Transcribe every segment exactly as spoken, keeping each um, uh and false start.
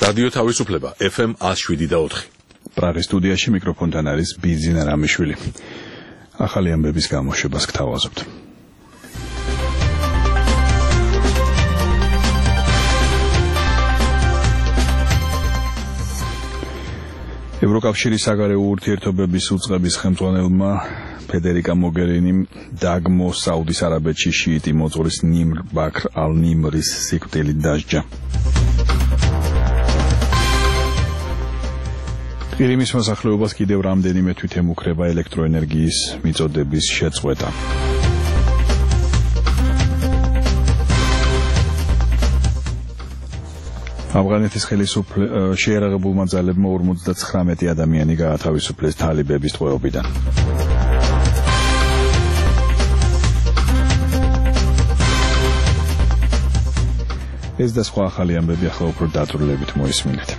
რადიო თავისუფლება ეფ ემ one oh seven და four. პრაღის სტუდიაში მიკროფონთან არის ბიზინა რამიშვილი. ახალი ამბების გამოშვებას გთავაზობთ. ევროკავშირის საგარეო ურთიერთობების უწყების ხელმძღვანელმა ფედერიკა მოგერინიმ დაგმო საუდის არაბეთში შიიტი მოძღვრის ნიმრ ბაქრ ალ-ნიმრის სიკვდილით დასჯა. ყირიმის მოსახლეობას კიდევ რამდენიმე თვით ემუქრება ელექტროენერგიის მიწოდების შეწყვეტა. ავღანეთის ხელისუფლება შეიარაღებულმა ძალებმა ორმოცდათხრამეტი ადამიანი გაათავისუფლეს თალიბების ტყვეობიდან. ეს და სხვა ახალი ამბები ახლა უფრო დაწვრილებით მოისმინეთ.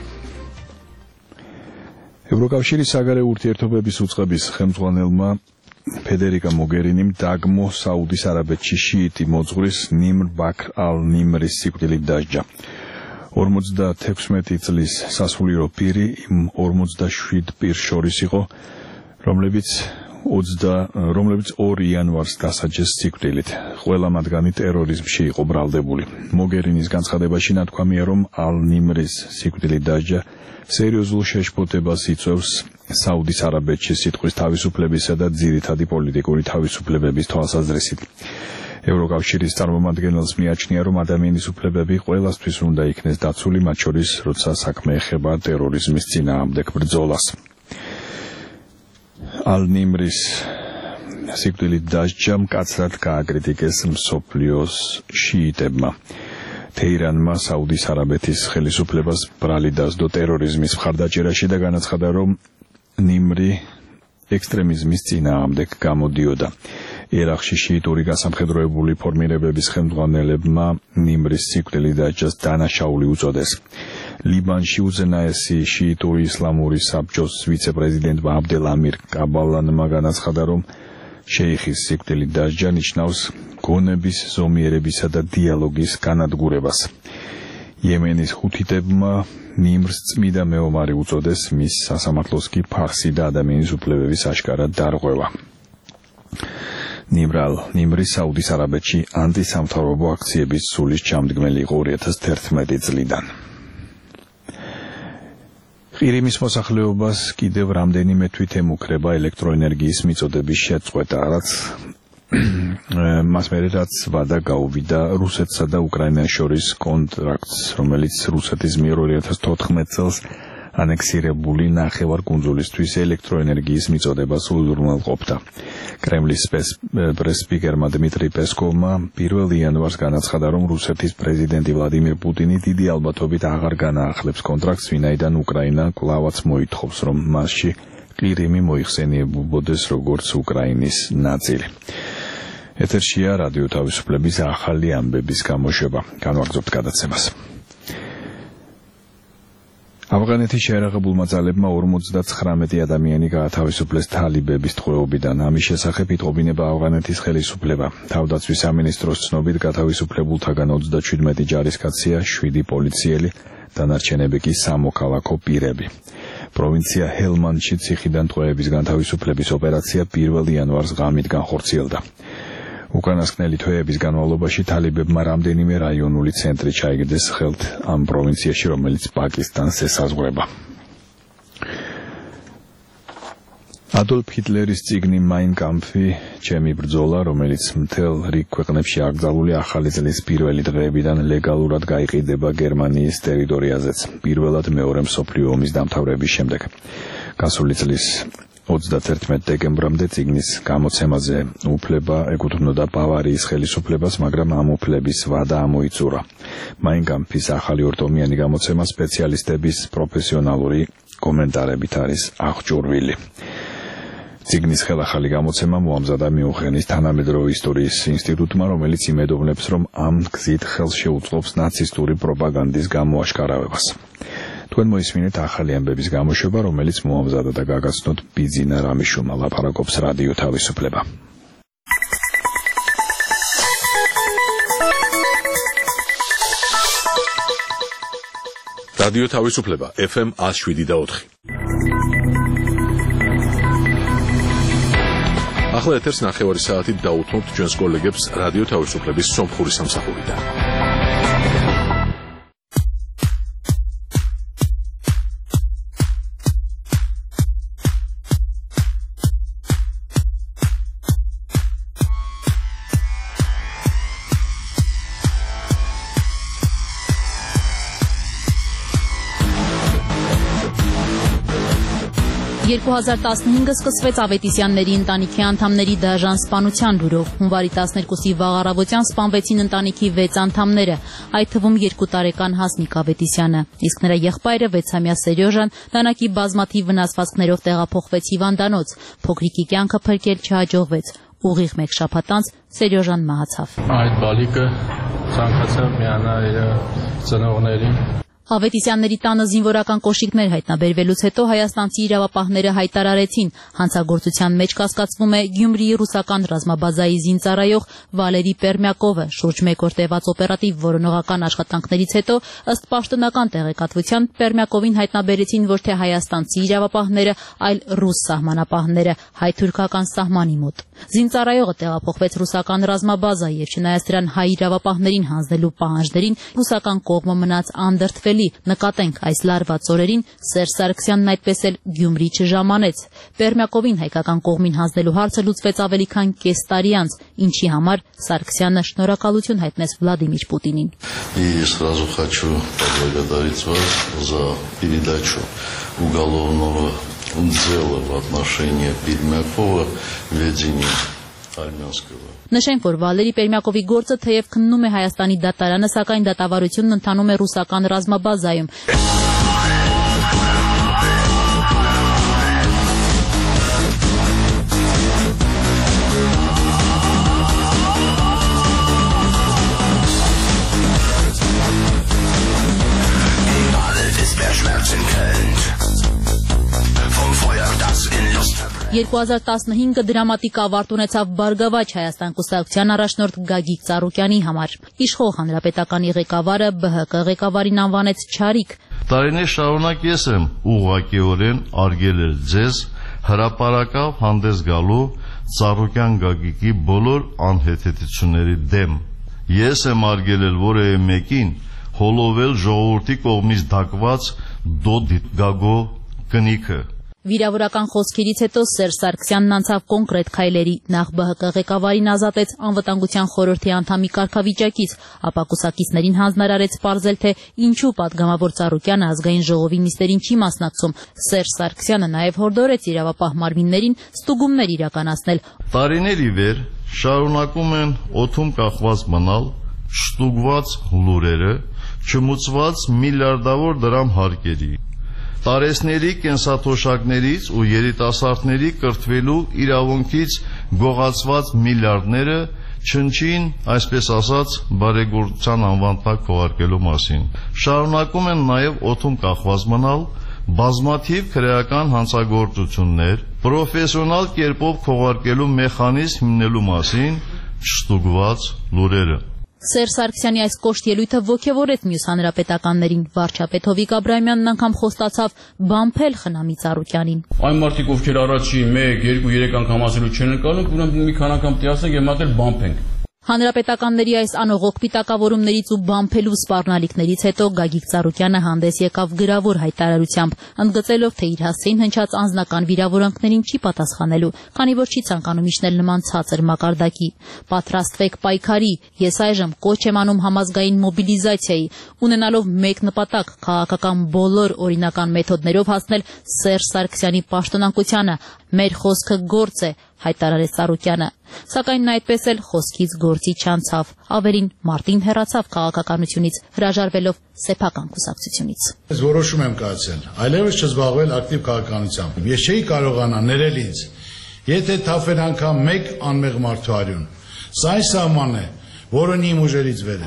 ევროკავშირის საგარეო ურთიერთობების უწყების ხელმძღვანელმა ფედერიკა მოგერინიმ დაგმო საუდის არაბეთში შიიტი მოძღვრის ნიმრ ბაქრ ალ-ნიმრის სიკვდილით დასჯა. ორმოცდათექვსმეტი წლის სასულიერო პირი იმ ორმოცდაშვიდ პირს შორის იყო, რომლებიც რომლებიც ორი იანვარს დასაჯეს სიკვდილით. ყველა მათგანი ტერორიზმში იყო ბრალდებული. მოგერინის განცხადებაში ნათქვამია, რომ ალ-ნიმრის სიკვდილით დასჯა სერიოზულ შეშფოთებას იწვევს საუდის არაბეთში სიტყვის თავისუფლებისა და ძირითადი პოლიტიკური თავისუფლებების თვალსაზრისით. ევროკავშირის წარმომადგენელს მიაჩნია, რომ ადამიანის უფლებები ყველასთვის უნდა იქნეს დაცული, მათ შორის, როცა საქმე ეხება ტერორიზმის წინააღმდეგ ბრძოლას. ალ-ნიმრის სიკვდილით დასჯა მკაცრად გააკრიტიკეს მსოფლიოს შიიტებმა. თეირანმა საუდის არაბეთის ხელისუფლებას ბრალი დასდო ტერორიზმის მხარდაჭერაში და განაცხადა, რომ ნიმრი ექსტრემიზმის წინააღმდეგ გამოდიოდა. ერაყში შიიტური გასამხედროებული ფორმირებების ხელმძღვანელებმა ნიმრის სიკვდილით დასჯას დანაშაული უწოდეს. ლიბანში უზენაესი შიიტური ისლამური საბჭოს ვიცე-პრეზიდენტმა აბდელ ამირ კაბალანმა განაცხადა, რომ შეიხის სიკვდილით დასჯა ნიშნავს გონების, ზომიერებისა და დიალოგის განადგურებას. იემენის ჰუთიტებმა ნიმრს წმიდა მეომარი უწოდეს, მის სასამართლოს კი ფარსი და ადამიანის უფლებების აშკარად დარღვევა. ნიმრალ ნიმრი საუდის არაბეთში ანტისამთავრობო აქციების სულის ჩამდგმელი იყო ორი ათას თერთმეტი წლიდან. ყირიმის მოსახლეობას კიდევ რამდენიმე თვით ემუქრება ელექტროენერგიის მიწოდების შეწყვეტა, რაც მას მერე რაც ვადა გაუვიდა რუსეთსა და უკრაინას შორის კონტრაქტს, რომელიც რუსეთის მიერ ორი ათას თოთხმეტ წელს ანექსირებული ნახევარკუნძულისთვის ელექტროენერგიის მიწოდება სულურმელყოფდა. კრემლის პრეს-სპიკერმა დმიტრი პესკოვმა პირველ იანვარს განაცხადა, რომ რუსეთის პრეზიდენტი ვლადიმირ პუტინი დიდი ალბათობით აღარ განაახლებს კონტრაქტს, ვინაიდან უკრაინა კვლავაც მოითხოვს, რომ მასში ყირიმი მოიხსენიებულდეს როგორც უკრაინის ნაწილი. ეთერშია რადიო თავისუფლების ახალი ამბების გამოშვება. განვაგრძობთ გადაცემას. ავღანეთის შეიარაღებულმა ძალებმა ორმოცდათხრამეტი ადამიანი გაათავისუფლეს თალიბების ტყვეობიდან. ამის შესახებ იტყობინება ავღანეთის ხელისუფლება. თავდაცვის სამინისტროს ცნობით გათავისუფლებულთაგან ოცდაშვიდმეტი ჯარისკაცია, შვიდი პოლიციელი, დანარჩენები კი სამოქალაქო პირები. პროვინცია ჰელმანდში ციხიდან ტყვეების განთავისუფლების ოპერაცია პირველ იანვარს ღამით განხორციელდა. უკანასკნელი თვეების განმავლობაში თალიბებმა რამდენიმე რაიონული ცენტრი ჩაიგდეს ხელთ ამ პროვინციაში, რომელიც პაკისტანს ესაზღვრება. ადოლფ ჰიტლერის წიგნი მაინ კამფი, ჩემი ბრძოლა, რომელიც მთელ რიგ ქვეყნებში აკრძალული ახალი წლის პირველი დღეებიდან ლეგალურად გაიყიდება გერმანიის ტერიტორიაზეც, პირველად მეორე მსოფლიო ომის დამთავრების შემდეგ. გასული წლის ოცდათერთმეტ დეკემბრამდე წიგნის გამოცემაზე უფლება ეკუთვნოდა ბავარიის ხელისუფლებას, მაგრამ ამ უფლების ვადა ამოიწურა. მაინ კამფის ახალი ორტომიანი გამოცემა სპეციალისტების პროფესიონალური კომენტარებით არის აღჭურვილი. წიგნის ხელახალი გამოცემა მოამზადა მიუნხენის თანამედროვე ისტორიის ინსტიტუტმა, რომელიც იმედოვნებს, რომ ამ გზით ხელს შეუწყობს ნაცისტური პროპაგანდის გამოაშკარავებას. თქვენ მოისმინეთ ახალი ამბების გამოშვება, რომელიც მოამზადა და გაგაცნოთ ბიზინა რამიშვილმა, ლაპარაკობს რადიო თავისუფლება. რადიო თავისუფლება F M one oh seven და four. ახლა ეთერს ნახევარი საათით დაუთმობთ ჩვენს კოლეგებს რადიო თავისუფლების სომხური სამსახურიდან. երկու հազար տասնհինգը սկսվեց Ավետիսյանների ընտանիքի անդամների դաժան սպանության լուրով։ Հունվարի տասներկուսի վաղ առավոտյան սպանվեցին ընտանիքի վեց անդամները, այդ թվում երկու տարեկան Հասմիկ Ավետիսյանը, իսկ նրա եղբայրը վեցամյա Սերյոժան դանակի բազմաթիվ վնասվածքներով տեղափոխվեց հիվանդանոց։ Փոքրիկի կյանքը փրկել չհաջողվեց։ Ուղիղ մեկ շաբաթ անց Սերյոժան մահացավ։ Այդ բալիկը ցանկացավ միանալ իր ծնողներին։ Ավետիսյանների տանը զինվորական կոշիկներ հայտնաբերվելուց հետո հայաստանցի իրավապահները հայտարարեցին, հանցագործության մեջ կասկածվում է Գյումրիի ռուսական ռազմաբազայի զինծառայող Վալերի Պերմյակովը։ Շուրջ մեկ օր տևած օպերատիվ որոնողական աշխատանքներից հետո ըստ պաշտոնական տեղեկատվության Պերմյակովին հայտնաբերեցին ոչ թե հայաստանցի իրավապահները, այլ ռուս սահմանապահները հայ-թուրքական սահմանի մոտ։ Զինծառայողը տեղափոխվեց ռուսական ռազմաբազա եւ չնայած դրան հայ իրավապահներին հանձնելու պահանջներին ռուսական կողմը մնաց անդրդվելի։ Նկատենք այս լարված օրերին Սերժ Սարգսյանն այդպես էլ Գյումրի չժամանեց։ Պերմյակովին հայկական կողմին հանձնելու հարցը լուծվեց ավելի քան կես տարի անց, ինչի համար Սարգսյանը շնորհակալություն հայտնեց Վլադիմիր Պուտինին։ И сразу хочу поблагодарить вас за передачу уголовного дела в отношении Пермякова в ведении армянского. Նշենք, որ Վալերի Պերմյակովի գործը թեև քննում է Հայաստանի դատարանը, սակայն դատավարությունն ընթանում է ռուսական ռազմաբազայում։ երկու հազար տասնհինգը դրամատիկ ավարտ ունեցավ Բարգավաճ Հայաստան կուսակցության առաջնորդ Գագիկ Ծառուկյանի համար։ Իշխող հանրապետականի ղեկավարը B H K ղեկավարին անվանեց Չարիք։ Տարիներ շարունակ ես եմ ուղղակիորեն արգել էր ձեզ հրապարակավ հանդես գալու Ծառուկյան Գագիկի բոլոր անհեթեթությունների դեմ։ Ես եմ արգելել որևէ մեկին հոլովել ժողովրդի կողմից դակված դոդիտ գագո կնիքը։ Վիրավորական խոսքերից հետո Սերժ Սարգսյանն անցավ կոնկրետ քայլերի, նախ B H K ղեկավարին ազատեց անվտանգության խորհրդի անդամի կարգավիճակից, ապա կուսակիցներին հանձնարարեց պարզել, թե ինչու պատգամավոր Ծառուկյանը ազգային ժողովի նիստերին չի մասնակցում։ Սերժ Սարգսյանը նաև հորդորեց իրավապահ մարմիններին ստուգումներ իրականացնել։ Տարիներ ի վեր շարունակում են օդում կախված մնալ շտուգված լուրերը, չմուծված միլիարդավոր դրամ հարկերի, տարեցների կենսաթոշակներից ու երիտասարդների կրթվելու իրավունքից գողացված միլիարդները չնչին, այսպես ասած, բարեգործության անվան տակ քողարկելու մասին։ Շարունակում են նաև օդում կախված մնալ բազմաթիվ քրեական հանցագործություններ, պրոֆեսիոնալ կերպով քողարկելու մեխանիզմ հիմնելու մասին շտուգված լուրերը։ Սերժ Սարգսյանի այս կոշտ ելույթը ոգևորեց մյուս հանրապետականներին։ Վարչապետ Հովիկ Աբրահամյանն անգամ խոստացավ բամփել Խնամի Ծառուկյանին։ Այն մարդիկ, ովքեր առաջի մեկ, երկու, երեք անգամ ասելու չեն ընկալում, ուրեմն մի քանի անգամ տիասենք եւ մատել բամփենք։ Հանրապետականների այս անողոք պիտակավորումներից ու բամփելու սպառնալիքներից հետո Գագիկ Ծառուկյանը հանդես եկավ գրավոր հայտարարությամբ, ընդգծելով, թե իր հասցեին հնչած անձնական վիրավորանքներին չի պատասխանելու, քանի որ չի ցանկանում իջնել նման ցածր մակարդակի։ Պատրաստվեք պայքարի, ես այժմ կոչ եմ անում համազգային մոբիլիզացիայի, ունենալով մեկ նպատակ՝ քաղաքական բոլոր օրինական մեթոդներով հասնել Սերժ Սարգսյանի պաշտոնակությանը։ Մեր խոսքը գործ է, հայտարարեց Ծառուկյանը, սակայն նա այդպես էլ խոսքից գործի չանցավ, ավելին մարտին հեռացավ քաղաքականությունից, հրաժարվելով սեփական կուսակցությունից։ Ես որոշում եմ կայացել, այլևս չզբաղվել ակտիվ քաղաքականությամբ։ Ես չէի կարողանա ներել ինձ, եթե թափեր անգամ մեկ անմեղ մարդու արյուն։ Սա այն սահմանն է, որն իմ ուժերից վեր է։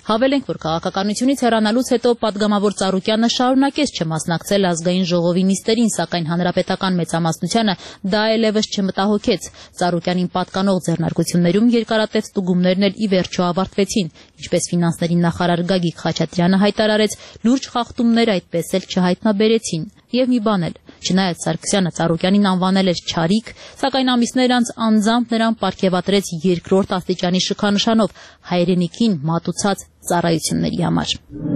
Հավելենք, որ քաղաքականությունից հեռանալուց հետո պատգամավոր Ծառուկյանը շարունակեց չմասնակցել ազգային ժողովի նիստերին, սակայն հանրապետական մեծամասնությանը դա այլևս չմտահոգեց։ Ծառուկյանին պատկանող ձեռնարկություններում երկարատև ստուգումներն էլ ի վերջո ավարտվեցին, ինչպես ֆինանսների նախարար Գագիկ Խաչատրյանը հայտարարեց, լուրջ խախտումներ այդպես էլ չհայտնաբերեցին։ Եվ մի բան էլ, չնայած Սարգսյանը Ծառուկյանին անվանել էր չարիք, սակայն ամիսներ անց անձամբ նրան պարգևատրեց երկրորդ աստիճանի շքանշանով հայրենիքին մատուցած ծառայությունների համար։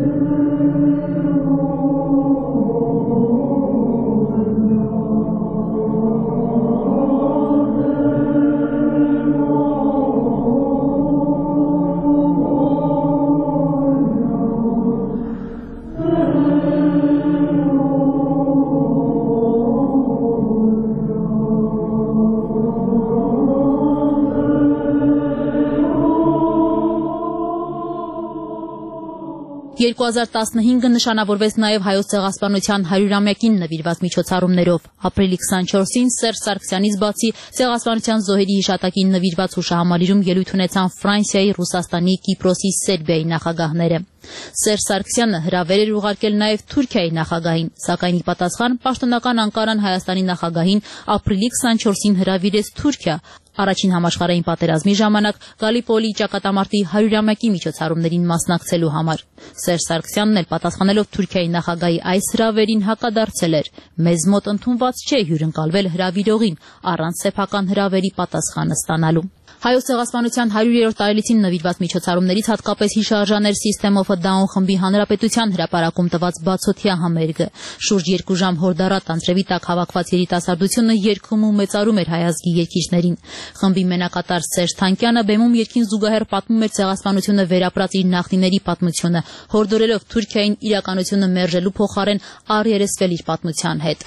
երկու հազար տասնհինգը նշանավորվեց նաև Հայոց ցեղասպանության հարյուրամյակին նվիրված միջոցառումներով։ Ապրիլի քսանչորսին Սերժ Սարգսյանից բացի ցեղասպանության զոհերի հիշատակին նվիրված հուշահամալիրում ելույթ ունեցան Ֆրանսիայի, Ռուսաստանի, Կիպրոսի, Սերբիայի նախագահները։ Սերժ Սարգսյանը հրավեր էր ուղարկել նաև Թուրքիայի նախագահին, սակայն ի պատասխան պաշտոնական Անկարան Հայաստանի նախագահին ապրիլի քսանչորսին հրավիրեց Թուրքիա առաջին համաշխարհային պատերազմի ժամանակ Գալիպոլի ճակատամարտի հարյուրամյակի միջոցառումներին մասնակցելու համար։ Սերժ Սարգսյանն էլ պատասխանելով Թուրքիայի նախագահի այս հրավերին հակադարձել էր. «Մեզ մոտ ընդունված չէ հյուրընկալվել հրավիրողին առանց սեփական հրավերի պատասխանը ստանալու»։ Հայոց ցեղասպանության հարյուրերորդ տարելիցին նվիրված միջոցառումներից հատկապես հիշարժան էր System of a Down խմբի հանրապետության հրապարակում տված բացօթյա համերգը։ Շուրջ երկու ժամ հորդառատ անձրևի տակ հավաքված երիտասարդությունը երգում ու մեծարում էր հայ ազգի երգիչներին։ Խմբի մենակատար Սերժ Թանկյանը բեմում երգին զուգահեռ պատմում էր ցեղասպանությունը վերապրած իր նախնիների պատմությունը, հորդորելով Թուրքիային իրականությունը մերժելու փոխարեն առերեսվել իր պատմության հետ։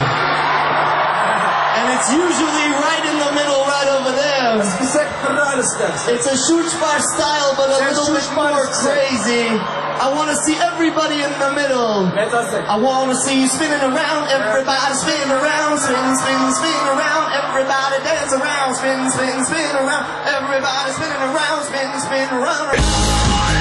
It's usually right in the middle, right over there. It's a Schutzbar style, but a little bit more crazy. I want to see everybody in the middle. I want to see you spinning around, everybody spinning around, spin, spin, spin around, everybody dance around, spin, spin, spin around, everybody spinning around, spin, spin around.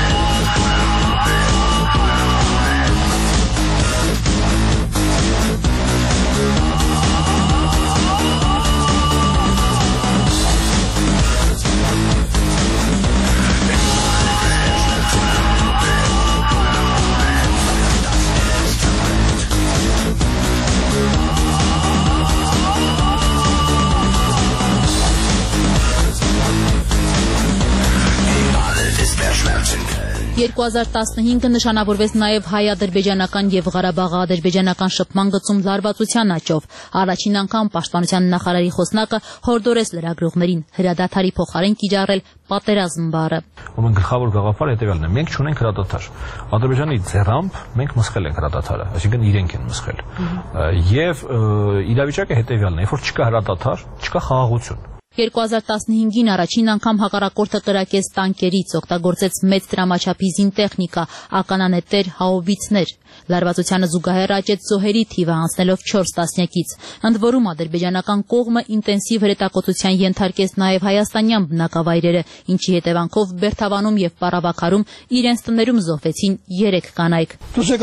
երկու հազար տասնհինգը նշանավորվեց նաև հայ-ադրբեջանական եւ Ղարաբաղ-ադրբեջանական շփման գծում լարվածության աճով։ Առաջին անգամ պաշտպանության նախարարի խոսնակը հորդորեց լրագրողներին հրադադարի փոխարեն կիրառել պատերազմ բառը։ Ուրեմն գլխավոր գաղափարը հետևյալն է. մենք չունենք հրադադար։ Ադրբեջանի ձեռամբ մենք մսխել ենք հրադադարը, այսինքն իրենք են մսխել։ Եվ իրավիճակը հետևյալն է, երբ որ չկա հրադադար, չկա խաղաղություն։ երկու հազար տասնհինգին առաջին անգամ հակառակորդը կրակեց տանկերից, օգտագործեց մեծ դրամաչափի զինտեխնիկա, ականանետեր, հաուբիցներ։ Լարվածությանը զուգահեռ աճեց զոհերի թիվը անցնելով չորս տասնյակից։ Ընդ որում ադրբեջանական կողմը ինտենսիվ հրետակոծության ենթարկեց նաև հայաստանյան բնակավայրերը, ինչի հետևանքով Բերթավանում եւ Պարավաքարում իրենց տներում զոհվեցին երեք կանայք։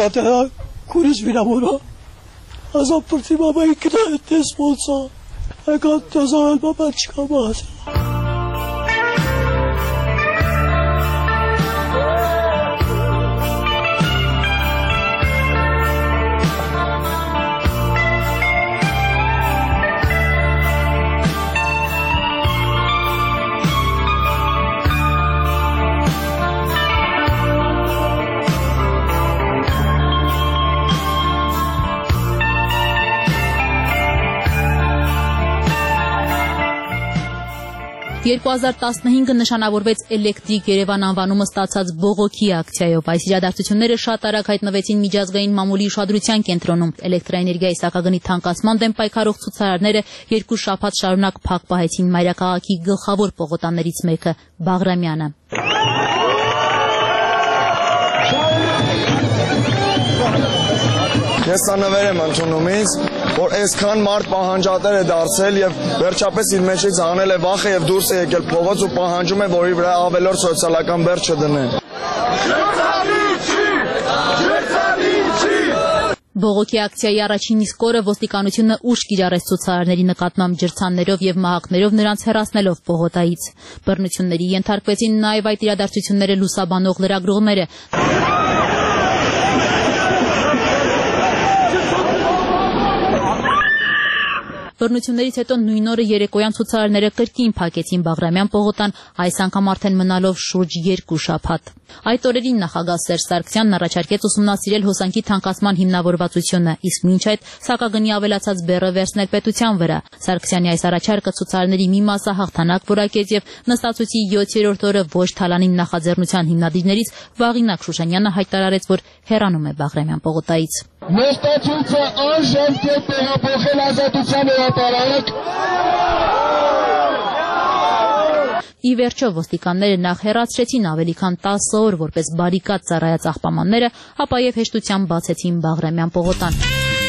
I got the soil, but it's երկու հազար տասնհինգը նշանավորվեց Էլեկտրիկ Երևան անվանումը ստացած բողոքի ակցիայով։ Այս իրադարձությունները շատ արագ հայտնվեցին միջազգային մամուլի ուշադրության կենտրոնում։ Էլեկտրաէներգիայի սակագնի թանկացման դեմ պայքարող ցուցարարները երկու շաբաթ շարունակ փակ պահեցին մայրաքաղաքի գլխավոր պողոտաներից մեկը՝ Բաղրամյանը։ Ես սա նվեր եմ ընդունում ինձ, որ այսքան մարդ պահանջատեր է դարձել եւ վերջապես իր մեջից հանել է վախը եւ դուրս է եկել փողոց ու պահանջում է, որ իր վրա ավելորդ սոցիալական բեռ չդնեն։ Բողոքի ակցիայի առաջին իսկ օրը ոստիկանությունը ուշ կիրառեց ցուցարարների նկատմամբ ջրցաններով եւ մահակներով նրանց հեռացնելով պողոտայից։ Բռնությունների ենթարկվեցին նաեւ այդ իրադարձությունները լուսաբանող լրագրողները։ Բռնություններից հետո նույն օրը երեկոյան ցուցարարները կրկին փակեցին Բաղրամյան պողոտան, այս անգամ արդեն մնալով շուրջ երկու շաբաթ։ Այդ օրերին նախագահ Սերժ Սարգսյանն առաջարկեց ուսումնասիրել հոսանքի թանկացման հիմնավորվածությունը, իսկ մինչ այդ սակագնի ավելացած բեռը վերցնել պետության վրա։ Սարգսյանի այս առաջարկը ցուցարարների մի մասը հաղթանակ որակեց եւ նստածույցի յոթերորդ օրը ոչ թալանին նախաձեռնության հիմնադիրներից Վաղինակ Շուշանյանը հայտարարեց, որ հեռանում է Բաղրամյան պողոտայից։ Նստածույցը անժամ կերպ տեղափոխել Ազատության հրապարակ։ Ի վերջո ոստիկանները նախ հեռացրեցին ավելի քան տասը օր որպես բարիկադ ծառայած աղբամանները, ապա եւ հեշտությամբ բացեցին Բաղրամյան պողոտան։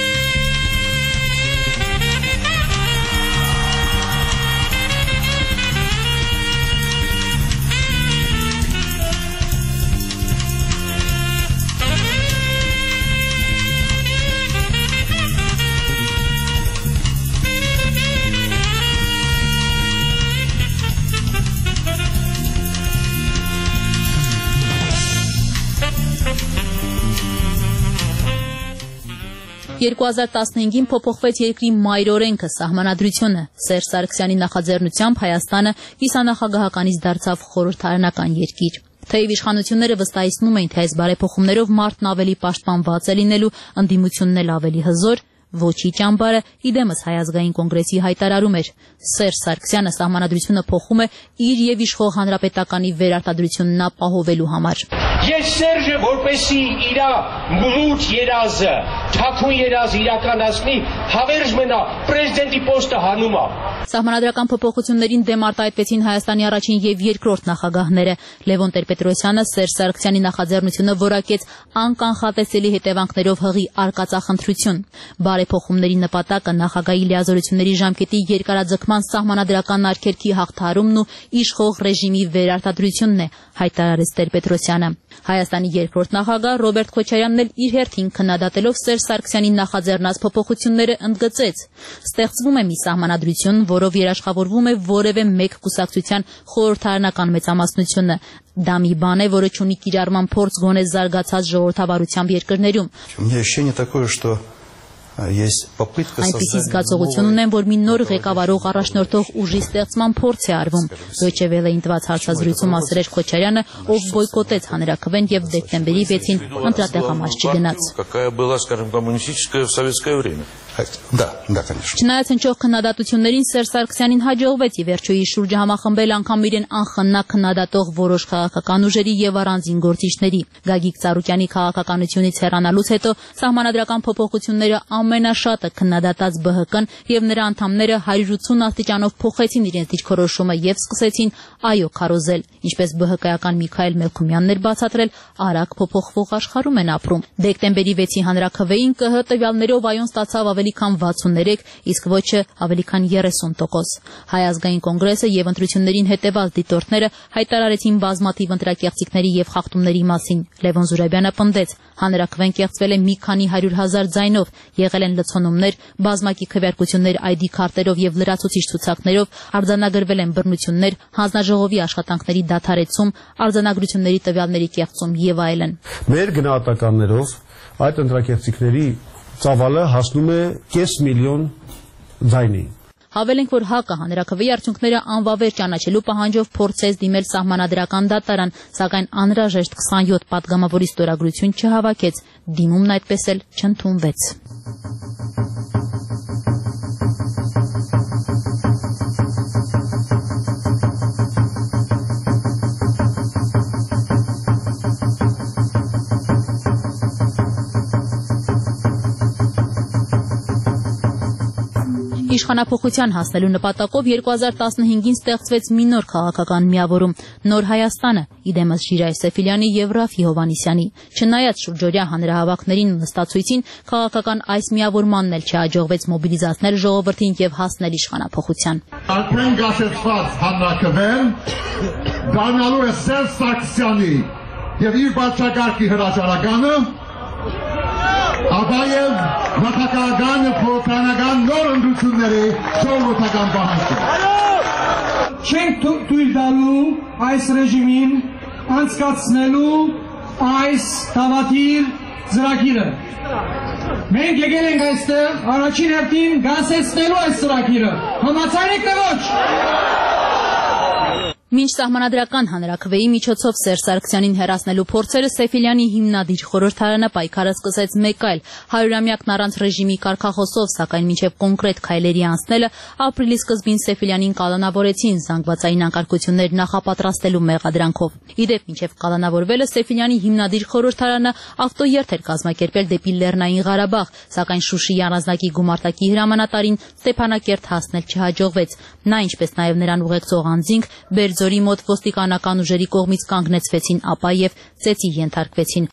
երկու հազար տասնհինգին փոփոխվեց երկրի մայրօրենքը, սահմանադրությունը։ Սերժ Սարգսյանի նախաձեռնությամբ Հայաստանը կիսանախագահականից դարձավ խորհրդարանական երկիր։ Թեև իշխանությունները վստահեցնում էին, թե այս բարեփոխումներով մարդն ավելի պաշտպանված է լինելու, ընդդիմությունն էլ ավելի հզոր, ոչի ճամբարը իդեմս Հայ ազգային կոնգրեսի հայտարարում էր։ Սերժ Սարգսյանը սահմանադրությունը փոխում է իր եւ իշխող հանրապետականի վերարտադրությունն ապահովելու համար։ Ես Սերժը որպեսի իր լուրջ երազը, թաքուն երազը իրականացնի, հավերժ մնա պրեզիդենտի պոստը հանում է։ Սահմանադրական փոփոխություններին դեմ արտահայտվեցին Հայաստանի առաջին եւ երկրորդ նախագահները։ Լևոն Տեր-Պետրոսյանը Սերժ Սարգսյանի նախաձեռնությունը որակեց անկանխատեսելի հետևանքներով հղի արկածախնդրություն։ Բարեփոխումների նպատակը նախագահի լիազորությունների ժամկետի երկարաձգման սահմանադրական արգելքի հաղթահարումն ու իշխող ռեժիմի վերարտադրությունն է, հայտարարեց Տեր-Պետրոսյանը։ Հայաստանի երկրորդ նախագահ Ռոբերտ Քոչարյանն էլ իր հերթին քննադատելով Սերժ Սարգսյանի նախաձեռնած փոփոխությունները ընդգծեց. ստեղծվում է մի սահմանադրություն, որով երաշխավորվում է որևէ մեկ կուսակցության խորհրդարանական մեծամասնությունը։ Դա մի բան է, որը չունի կիրառման փորձ գոնե զարգացած ժողովրդավարությամբ երկրներում։ Այնպիսի զգացողություն ունեմ, որ մի նոր ղեկավարող առաջնորդող ուժի ստեղծման փորձ է արվում։ Դոյչե վելեին տված հարցազրույցում ասել էր Քոչարյանը, ով բոյկոտեց հանրաքվեն եւ դեկտեմբերի վեցին ընտրատեղամաս չգնաց։ Չնայած հնչող քննադատություններին Սերժ Սարգսյանին հաջողվեց ի վերջո իր շուրջը համախմբել անգամ իրեն անխնա քննադատող որոշ քաղաքական ուժերի եւ առանձին գործիչների։ Գագիկ Ծառուկյանի քաղաքականությունից հեռանալուց հետո սահմանադրական փոփոխությունները ամենաշատը քննադատած Բ Հ Կն եւ նրա անդամները հարյուր ութսուն աստիճանով փոխեցին իրենց դիրքորոշումը եւ սկսեցին այո քարոզել, ինչպես Բ Հ Կայական Միքայել Մելքումյանն էր բացատրել, արագ փոփոխվող աշխարհում են ապրում։ Դեկտեմբերի վեցի հանրաքվեին Կ Հ տվյալներով այոն ստացավ ավելի քան վաթսուններեք, իսկ ոչը ավելի քան երեսուն տոկոս։ Հայ ազգային կոնգրեսը եւ ընտրություններին հետեւած դիտորդները հայտարարեցին բազմաթիվ ընտրակեղծիքների եւ խախտումների մասին։ Լևոն Զուրաբյանը պնդեց, հանրաքվեն կեղծվել է մի քանի հարյուր հազար ձայնով, եղել են լցոնումներ, բազմակի քվեարկություններ այ դի քարտերով եւ լրացուցիչ ցուցակներով, արձանագրվել են բռնություններ, հանձնաժողովի աշխատանքների դադարեցում, արձանագրությունների տվյալների կեղծում եւ այլն։ Մեր գնահատականներով այդ ընտրակեղծիքների ծավալը հասնում է կես միլիոն ձայնի։ Հավելենք, որ ՀԱԿ-ը հանրաքվեի արդյունքները անվավեր ճանաչելու պահանջով փորձեց դիմել սահմանադրական դատարան, սակայն անհրաժեշտ քսանյոթ պատգամավորի ստորագրություն չհավաքեց, դիմումն այդպես էլ չընդունվեց։ Իշխանափոխության հասնելու նպատակով երկու հազար տասնհինգին ստեղծվեց մի նոր քաղաքական միավորում՝ Նոր Հայաստանը, իդեմս Ժիրայր Սեֆիլյանի եւ Ռաֆի Հովհաննիսյանի։ Չնայած շուրջօրյա հանրահավաքներին ու նստածույցին, քաղաքական այս միավորմանն էլ չհաջողվեց մոբիլիզացնել ժողովրդին եւ հասնել իշխանափոխության։ Արդեն գասեցված հանրաքվեն դառնալու է Սերժ Սարգսյանի եւ իր բացակարգի հրաժարականը ապա եւ վատակական փոխանական նոր ընդրությունների ժողովրդական պահանջը։ Չենք թույլ տալու այս ռեժիմին անցկացնելու այս դավադիր ծրագիրը։ Մենք եկել ենք այստեղ առաջին հերթին գասեցնելու այս ծրագիրը։ Համաձայն եք թե ոչ։ Մինչ սահմանադրական հանրաքվեի միջոցով Սերժ Սարգսյանին հեռացնելու փորձերը Սեֆիլյանի հիմնադիր խորհրդարանը պայքարը սկսեց մեկ այլ հարյուրամյակն առանց ռեժիմի կարգախոսով, սակայն մինչև կոնկրետ քայլերի անցնելը ապրիլի սկզբին Սեֆիլյանին կալանավորեցին զանգվածային անկարգություններ նախապատրաստելու մեղադրանքով։ Իդեպ մինչև կալանավորվելը Սեֆիլյանի հիմնադիր խորհրդարանը ավտոերթ էր կազմակերպել դեպի Լեռնային Ղարաբաղ, սակայն Շուշիի առանձնակի գումարտակի հրամանատարին Ստեփանակերտ հասնել չհաջողվեց։ Նա, ինչպես նաև նրան ուղեկցող անձինք, Բերձորի մոտ ոստիկանական ուժերի կողմից կանգնեցվեցին, ապա եւ ծեծի ենթարկվեցին։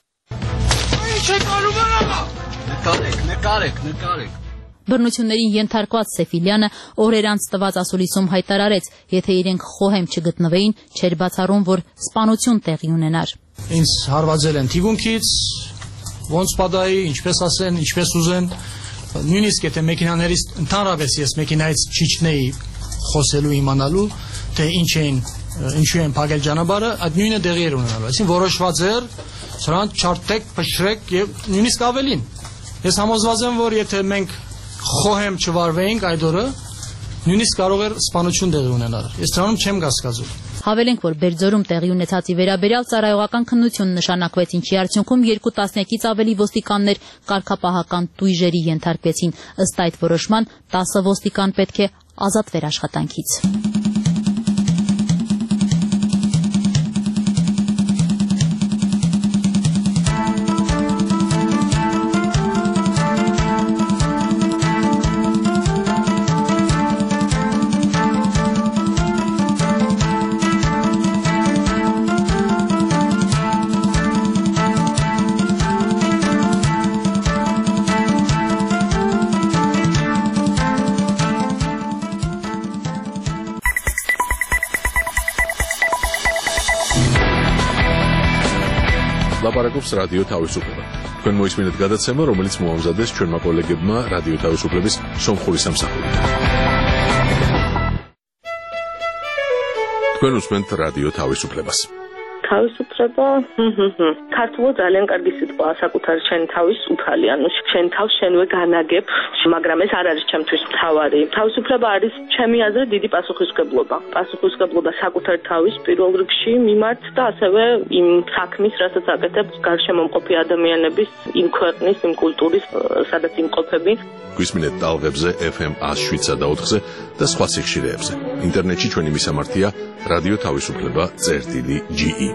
Նկարեք, նկարեք, նկարեք։ Բռնություններին ենթարկված Սեֆիլյանը օրեր անց տված ասուլիսում հայտարարեց, եթե իրենք խոհեմ չգտնվեին, չէր բացառում, որ սպանություն տեղի ունենար։ Ինձ հարվածել են թիվունքից, ոնց պատահի, ինչպես ասեն, ինչպես ուզեն, նույնիսկ եթե մեքենաներից ընդհանրապես ես մեքենայից չիջնեի խոսելու իմանալու, թե ինչ էին, ինչու են փակել ճանապարհը, այդ նույնը տեղի էր ունենալու։ Այսինքն որոշված էր սրանց չարտեք, փշրեք եւ նույնիսկ ավելին։ Ես համոզված եմ, որ եթե մենք խոհեմ չվարվեինք այդ օրը, նույնիսկ կարող էր սպանություն տեղի ունենալ։ Ես դրանում չեմ կասկածում։ Հավելենք, որ Բերձորում տեղի ունեցածի վերաբերյալ ծառայողական քննություն նշանակվեց, ինչի արդյունքում երկու տասնյակից ավելի ոստիկաններ կարգապահական տույժերի ենթարկվեցին։ Ըստ այդ որոշման տասը ոստիկան պետք է ազատվեր աշխատանքից։ ლაპარაკობს რადიო თავისუფლება. თქვენ მოისმინეთ გადაცემა, რომელიც მოამზადეს ჩვენმა კოლეგებმა რადიო თავისუფლების სომხური სამსახურით. თქვენ უსმენთ რადიო თავისუფლებას. თავისუფლება, ქართულად ძალიან კარგი სიტყვაა, საკუთარი შენი თავის უფალი, ანუ შენ თავს შენვე განაგებ, მაგრამ ეს არ არის ჩემთვის მთავარი. თავისუფლება არის ჩემი აზრით დიდი პასუხისმგებლობა. პასუხისმგებლობა საკუთარი თავის პირველ რიგში მიმართ და ასევე იმ საქმის, რასაც აკეთებს გარშემო მყოფი ადამიანების, იმ ქვეყნის, იმ კულტურის, სადაც იმყოფები. გვისმინეთ ტალღებზე ეფ ემ one oh seven და ოთხზე და სხვა სიხშირეებზე. ინტერნეტში ჩვენი მისამართია რადიო თავისუფლება წერტილი ჯი ი.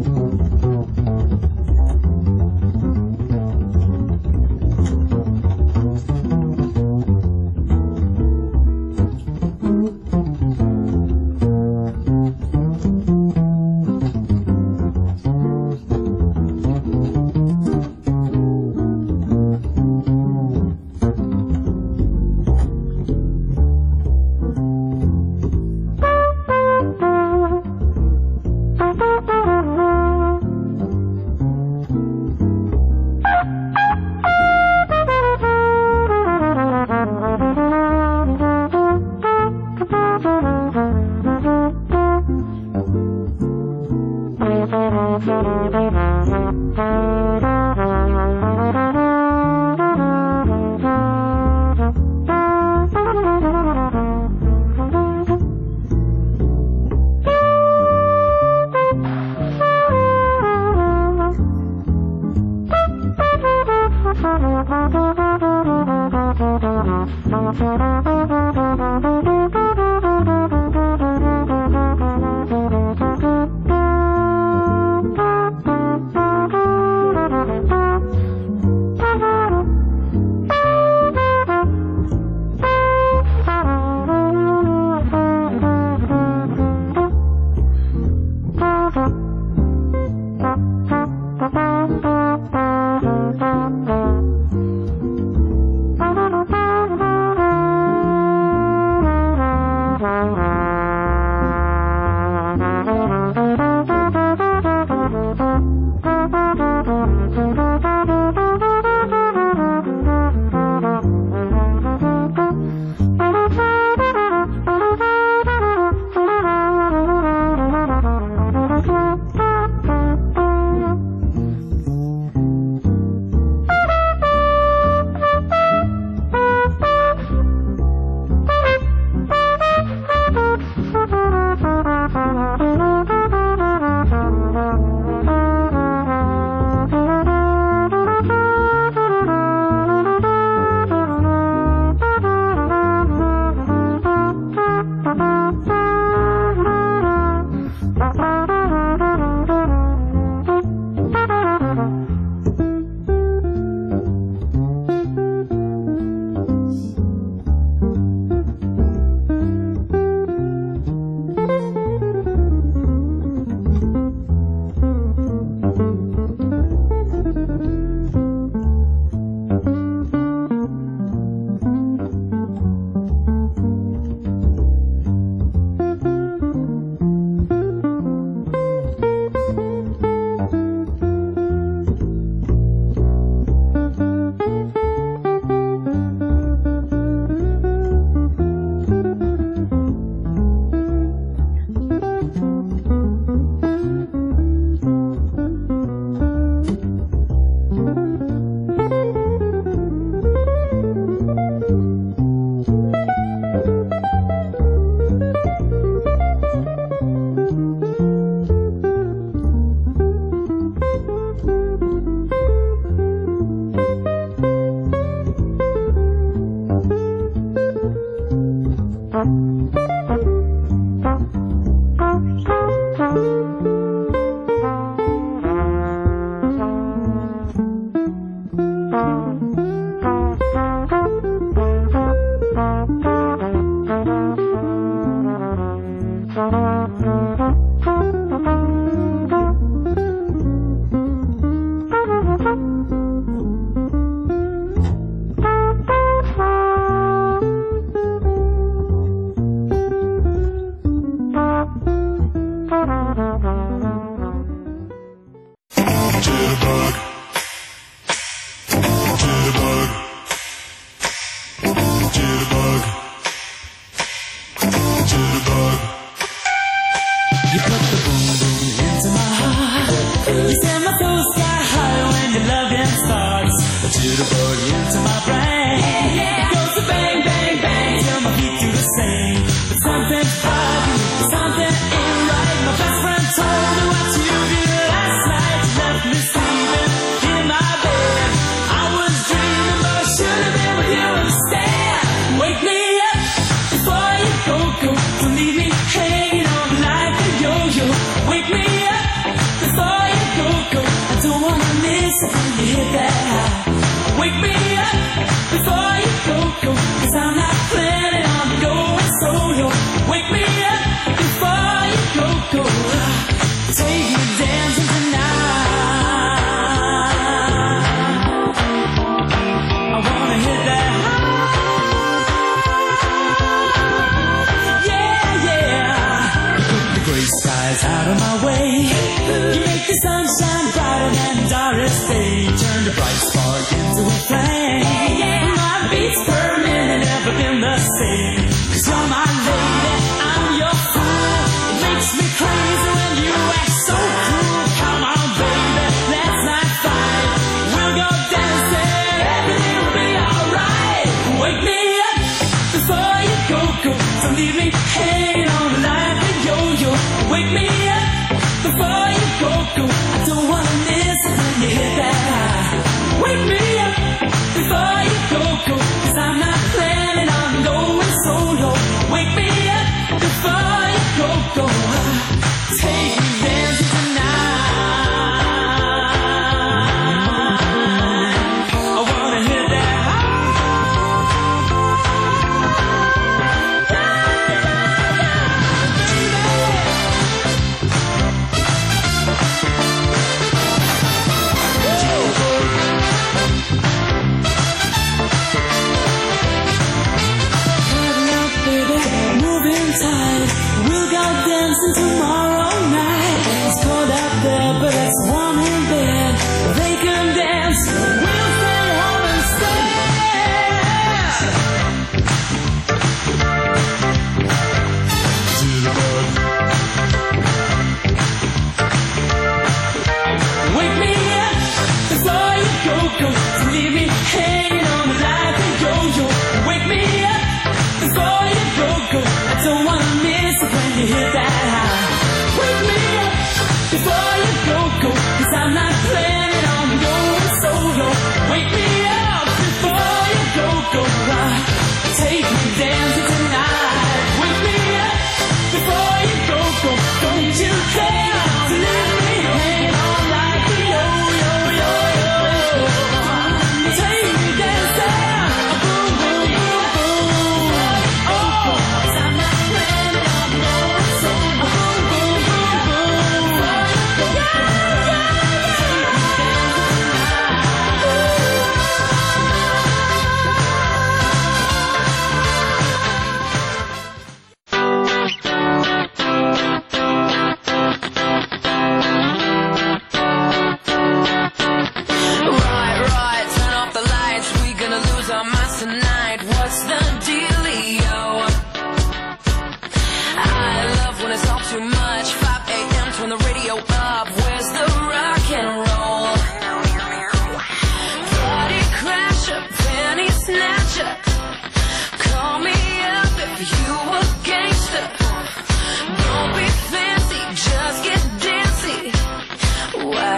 Before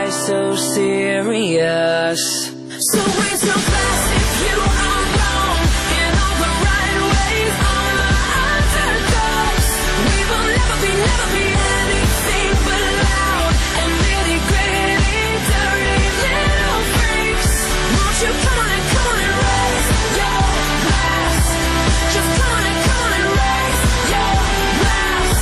so serious? So raise your glass if you are wrong in all the right ways. All the underdogs. We will never be, never be anything but loud and nitty gritty, dirty little freaks. Won't you come on and come on and raise your glass? Just come on and come on and raise your glass.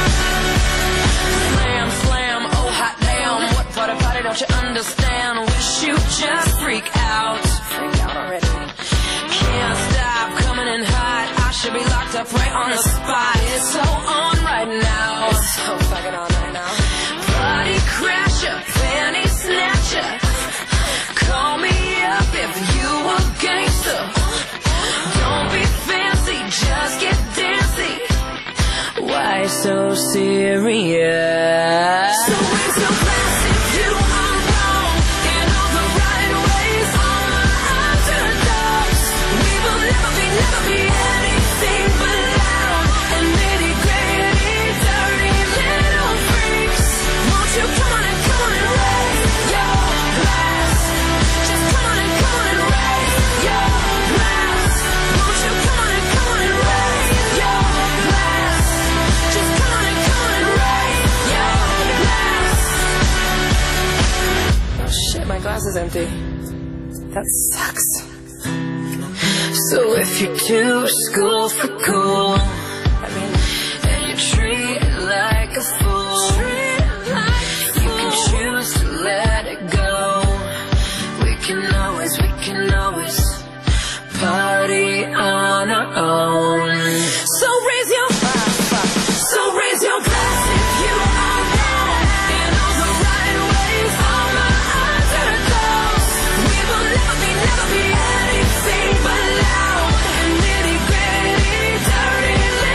Slam, slam, oh hot damn. What part of party don't you understand? Wish you just freak out. Freak out already. Can't stop coming in hot. I should be locked up right on the spot. It's so on right now. It's so fucking on right now. Body crasher, fanny snatcher. Call me up if you a gangster. Don't be fancy, just get dancy. Why so serious? So raise your glass if you are wrong in all the right ways. All the underdogs. We will never be, never be anything but loud and nitty gritty, dirty little freaks. Won't you come on and come on and raise your glass? Just come on and come on and raise your glass. Won't you come on and come on and raise your glass? Just come on and come on and raise your glass. Oh shit, my glass is empty. That sucks. So if you're too school for cool, I mean, and you treat it like a fool, you can choose to let it go. We can always, we can always party on our own. So raise your so raise your glass if you are wrong in all the right ways. All the underdogs. We will never be, never be anything but loud and nitty gritty, dirty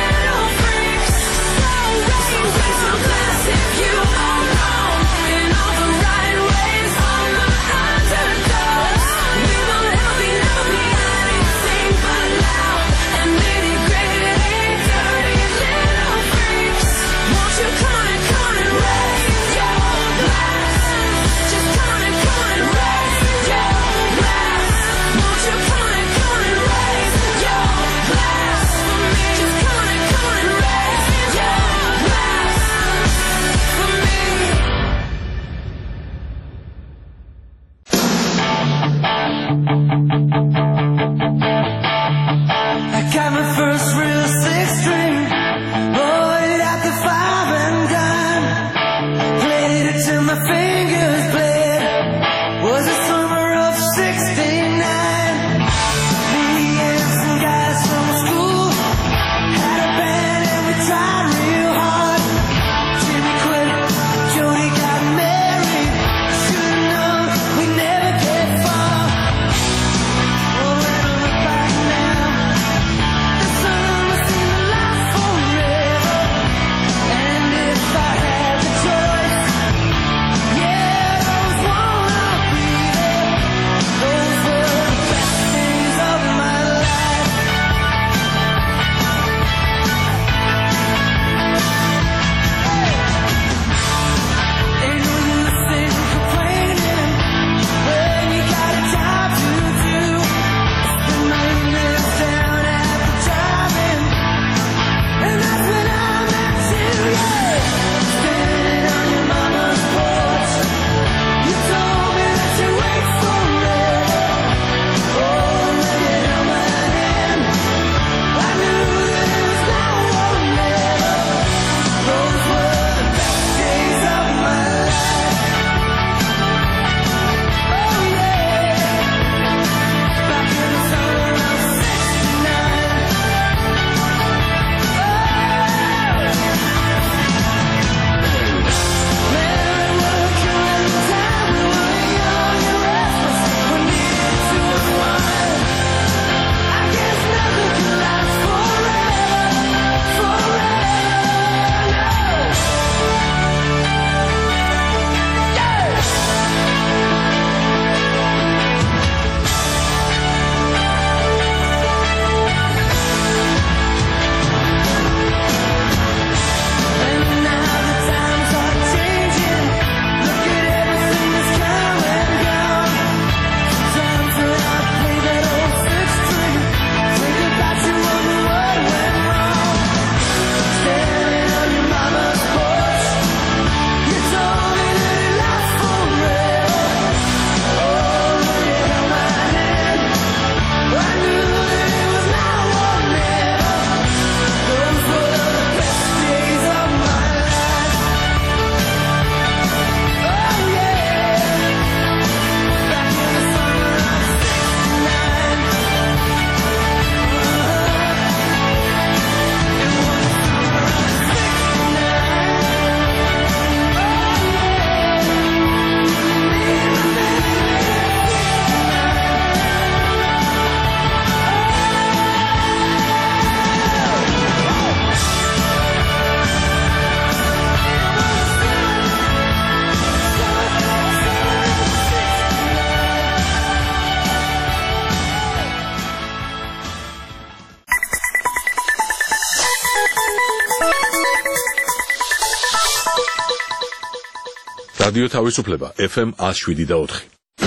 რადიო თავისუფლება F M one oh seven და four.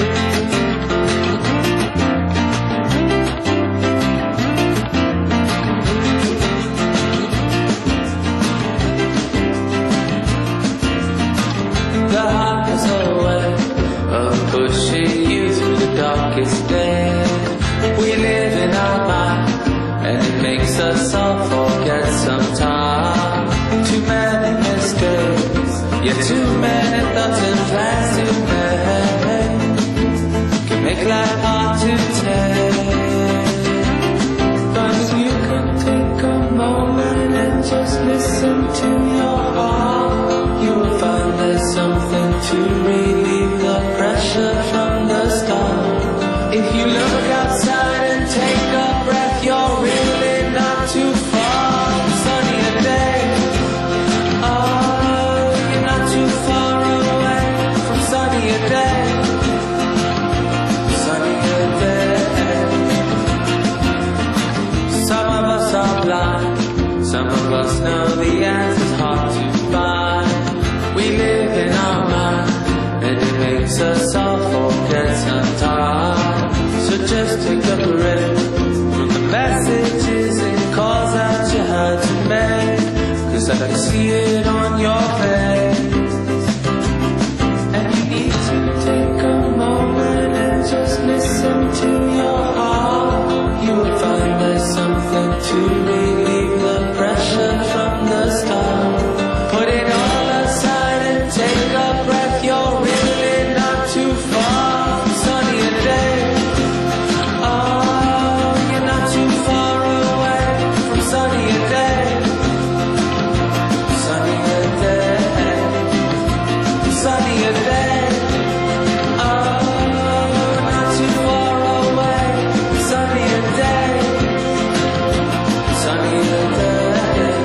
The heart is a way of pushing you through the darkest days. We live in our mind, and it makes us all forget sometime. Too many mistakes, yet too many thoughts and plans to make. Can make life hard to take. But if you could take a moment and just listen to your heart, you will find there's something to relieve the pressure from the start. If you look outside and take a breath, you're really not too far from sunnier days. Oh, you're not too far away from sunnier days. Sunnier days. Some of us are blind, some of us know the answer's hard to find. We live in our mind, and it makes us all forget sometimes. So just take a breath from the messages and calls that you had to make. Cause I can see it on your face. And you need to take a moment and just listen to your heart. You will find there's something to relieve the pressure from the start. Put it all aside and take a breath. You're really not too far from sunnier days. Oh, you're not too far away from sunnier days. Sunnier days. Sunnier days. Oh, not too far away from sunnier days. Sunnier days.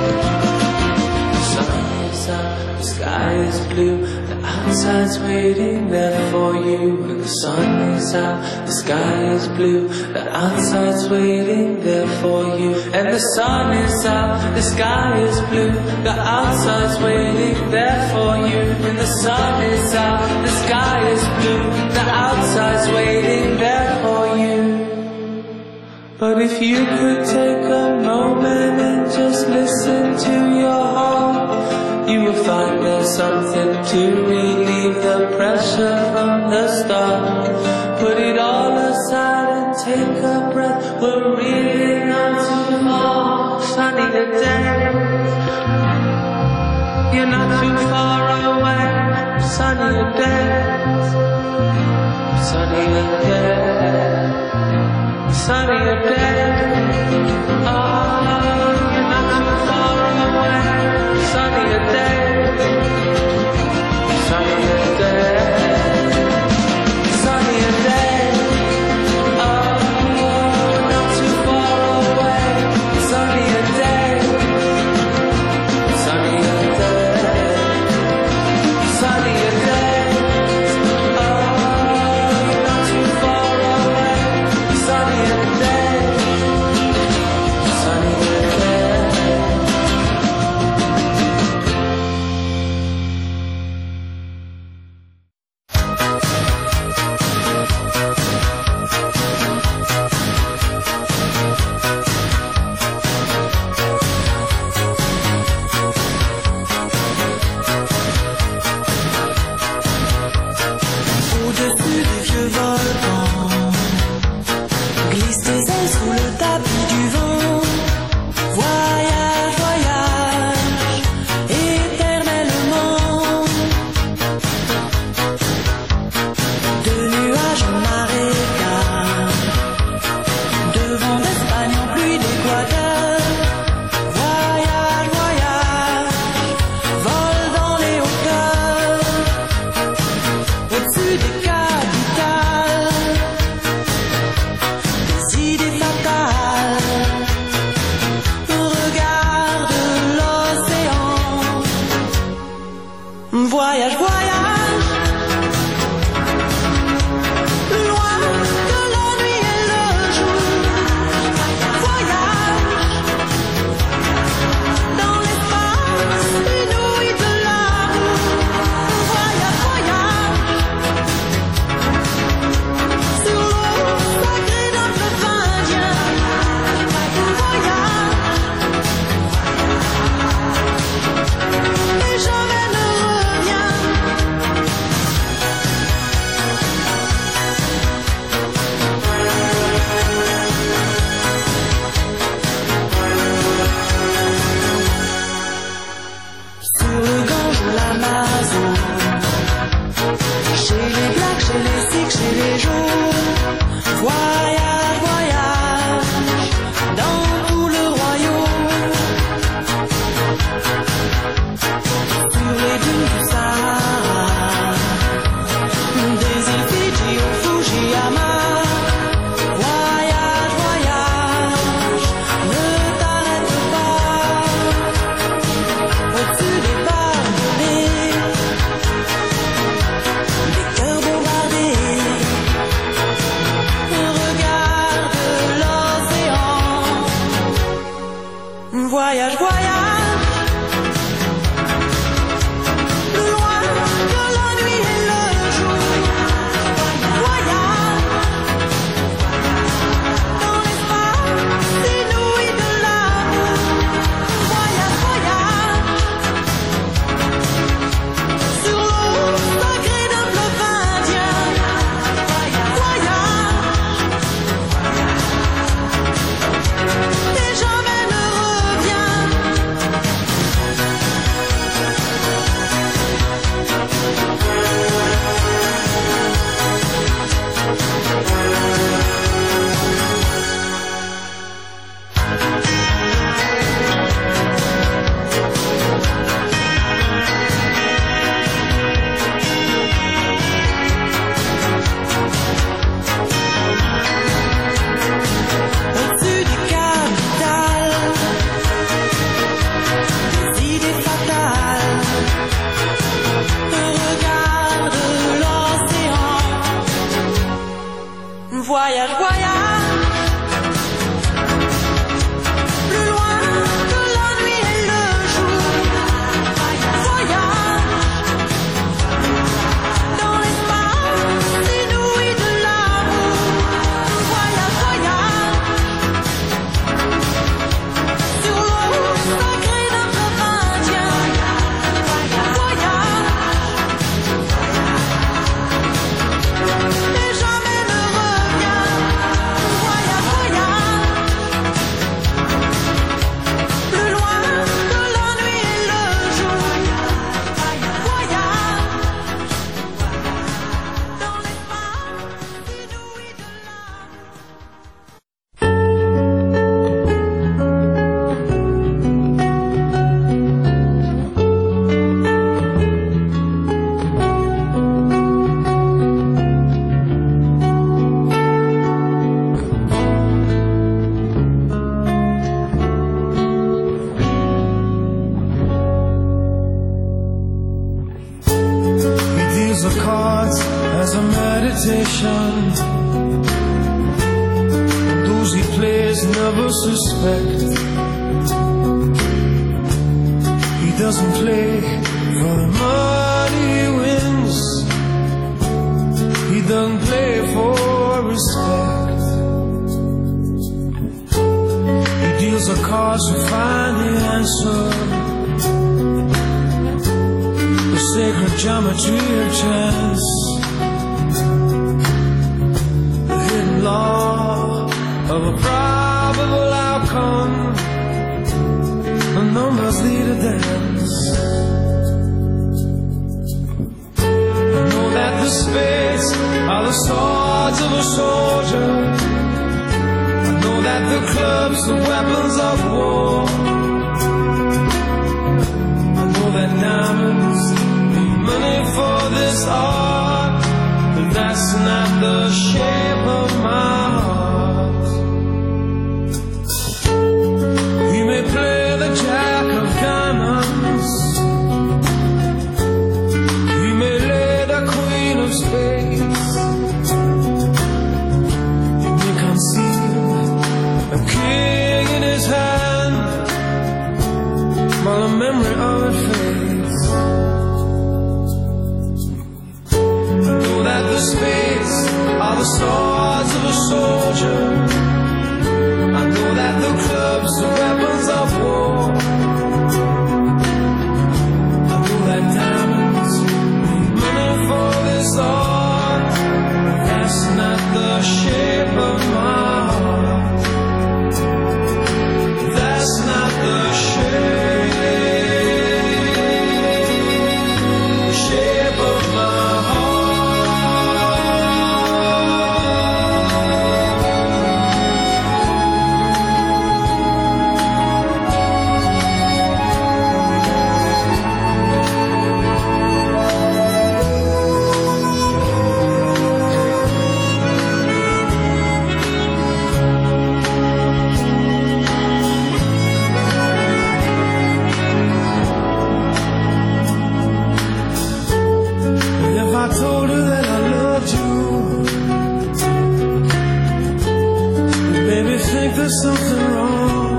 Sun is up, the sky is blue, the outside's waiting there for you. When the sun is out, the sky is blue, the outside's waiting there for you. And the sun is out, the sky is blue, the outside's waiting there for you. And the sun is out, the sky is blue, the outside's waiting there for you. But if you could take a moment and just listen to your heart, you will find there's something to relieve the pressure from the start. Put it all aside and take a breath. We're really not too far. Sunnier days. You're not too far away. Sunnier days. Sunnier days. Sunnier days. Oh, you're not too far away. Sunnier days. Sunnier days. Sunnier days. Oh, not too far away. Sunnier days. Sunnier days. Sunnier days. Oh, not too far away. Sunnier days. voyage, voyage. Plus loin que la nuit et le jour. Voyage. Dans l'espace inouï de l'amour. Voyage, voyage. Sur l'eau sacrée d'un peuple indien. Voyage. Et jamais ne revient. Voyage, voyage. Plus loin que la nuit et le jour. Voyage. Dans l'espace inouï de He deals the cards as a meditation. And those he plays never suspect. He doesn't play for the money he wins. He doesn't play for respect. He deals the cards to find the answer. The sacred geometry of chance, the hidden law of a probable outcome. The numbers lead a dance. I know that the spades are the swords of a soldier. I know that the clubs are weapons of war. I know that diamonds money for this art, but that's not the shape of my heart. He may play the jack of diamonds. He may lay the queen of spades. He may conceal a king in his hand, while the memory of it fades. That the spades are the swords of a soldier. I know that the clubs are weapons of war. I know that diamonds need money for this art, but that's not the shape of my heart. That's not the shape, shape of my heart. I told her that I loved you, but baby, think there's something wrong.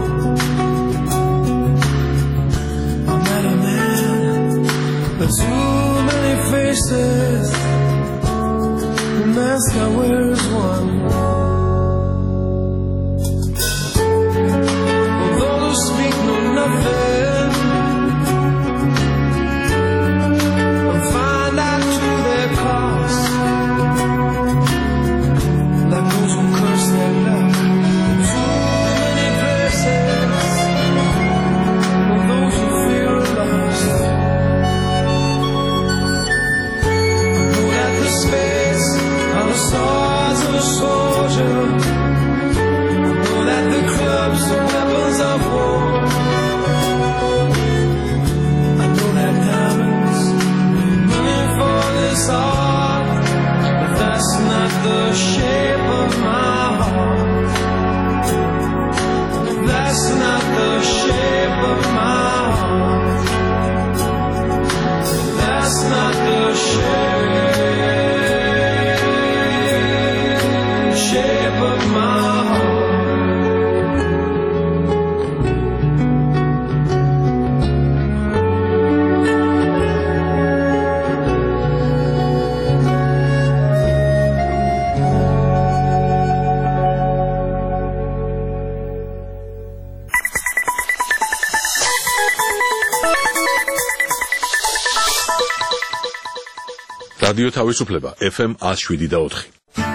I met a man with too many faces. The mask I wear is one. Although they speak no nothing, and find out to their cost, like those who curse their luck in too many places, or those who feel lost. I know that the spades are the swords of a soldier. I know that the clubs are weapons of war. I know that diamonds need money for this art, but that's not the shape of my heart. That's not the shape of my heart. That's not the shape, shape რადიო თავისუფლება ეფ ემ one oh seven და four.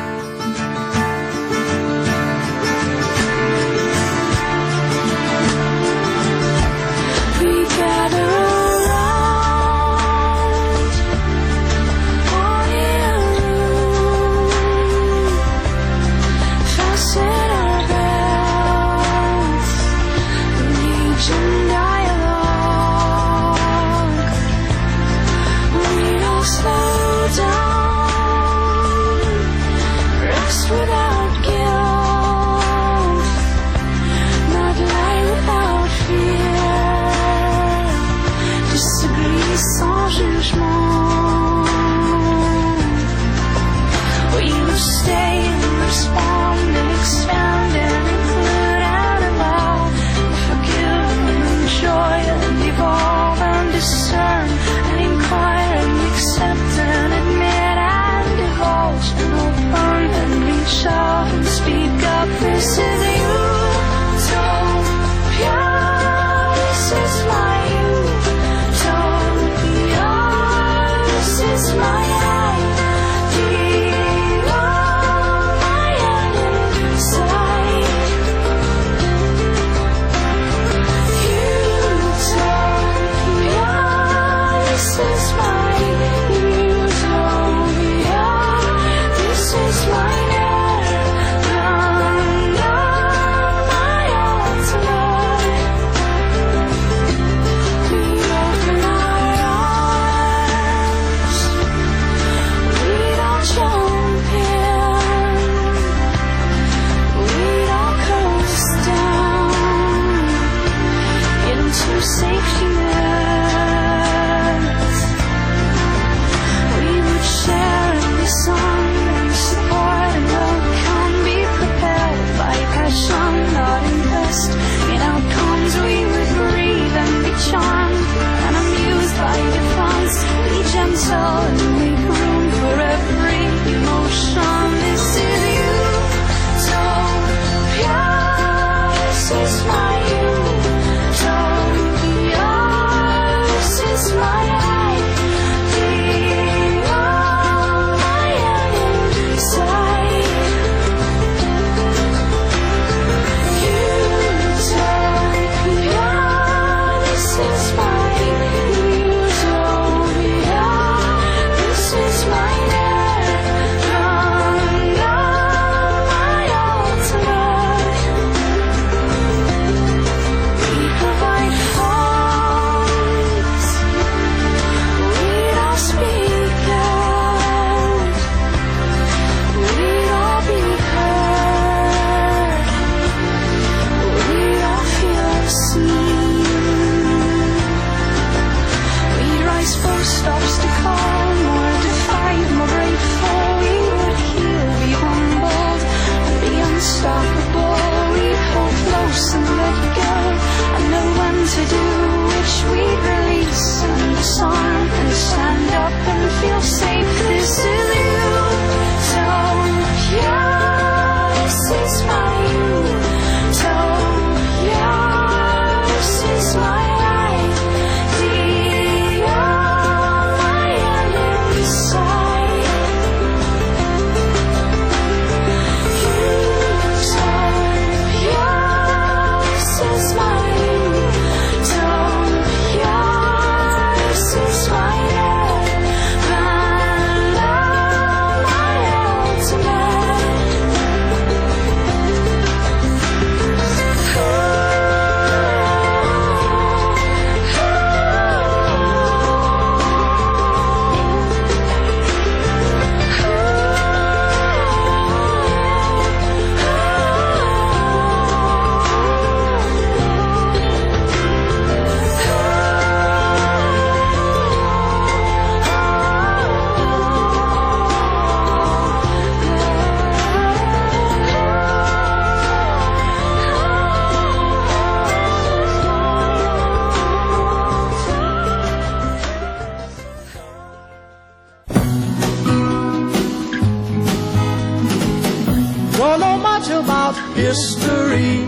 History,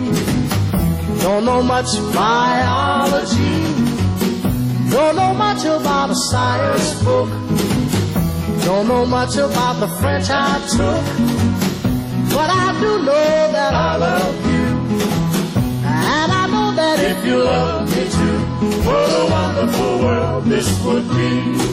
don't know much biology, don't know much about a science book, Don't know much about the French I took, but I do know that I love you. And I know that if you love me too, what a wonderful world this would be.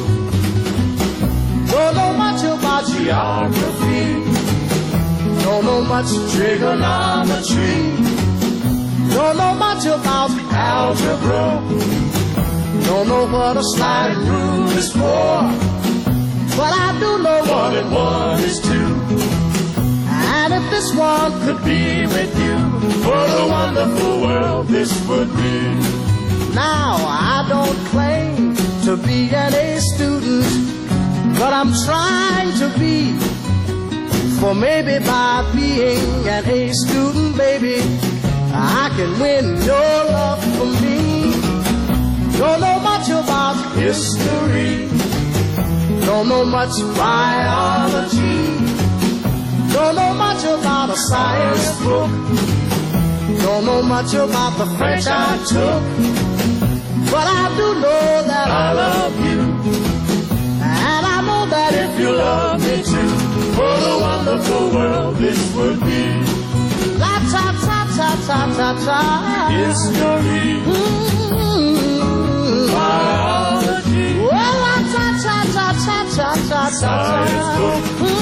Don't know much about geography, don't know much trigonometry, don't know much about algebra, don't know what a sliding rule is for, but I do know one and one is two. And if this one could be with you, what a wonderful world this would be. Now I don't claim to be an A student, but I'm trying to be. For maybe by being an A student, baby, I can win your love for me. Don't know much about history, don't know much biology, don't know much about a science book, don't know much about the French I took, but I do know that I love you. And I know that if you love me too, what a wonderful world this would be. La ta ta ta ta ta ta. History. Mm-hmm. Biology. Well, la ta ta ta ta ta ta ta. Science book.